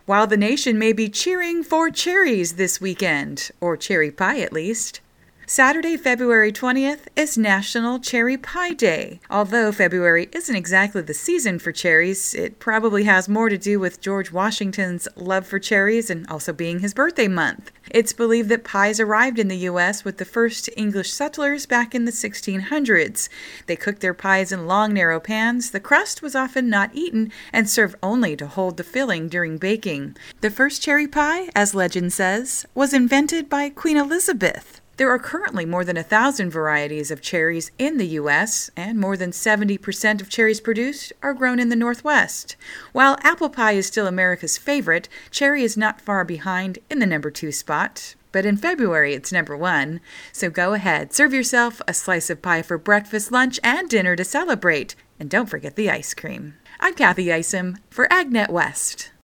while the nation may be cheering for cherries this weekend, or cherry pie at least. Saturday, February 20th is National Cherry Pie Day. Although February isn't exactly the season for cherries, it probably has more to do with George Washington's love for cherries and also being his birthday month. It's believed that pies arrived in the U.S. with the first English settlers back in the 1600s. They cooked their pies in long, narrow pans. The crust was often not eaten and served only to hold the filling during baking. The first cherry pie, as legend says, was invented by Queen Elizabeth. There are currently more than 1,000 varieties of cherries in the U.S., and more than 70% of cherries produced are grown in the Northwest. While apple pie is still America's favorite, cherry is not far behind in the number 2 spot. But in February, it's number 1. So go ahead, serve yourself a slice of pie for breakfast, lunch, and dinner to celebrate. And don't forget the ice cream. I'm Kathy Isom for AgNet West.